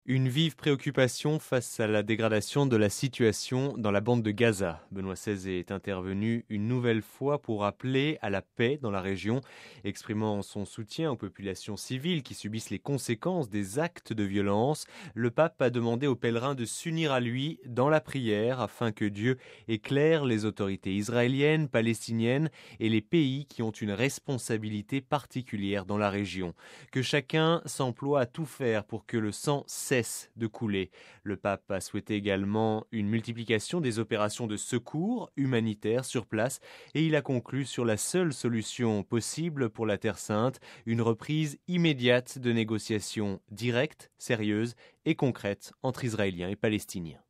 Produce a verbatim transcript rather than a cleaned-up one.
Une vive préoccupation face à la dégradation de la situation dans la bande de Gaza. Benoît seize est intervenu une nouvelle fois pour appeler à la paix dans la région, exprimant son soutien aux populations civiles qui subissent les conséquences des actes de violence. Le pape a demandé aux pèlerins de s'unir à lui dans la prière afin que Dieu éclaire les autorités israéliennes, palestiniennes et les pays qui ont une responsabilité particulière dans la région. Que chacun s'emploie à tout faire pour que le sang cesse de couler. Le pape a souhaité également une multiplication des opérations de secours humanitaires sur place et il a conclu sur la seule solution possible pour la Terre Sainte, une reprise immédiate de négociations directes, sérieuses et concrètes entre Israéliens et Palestiniens.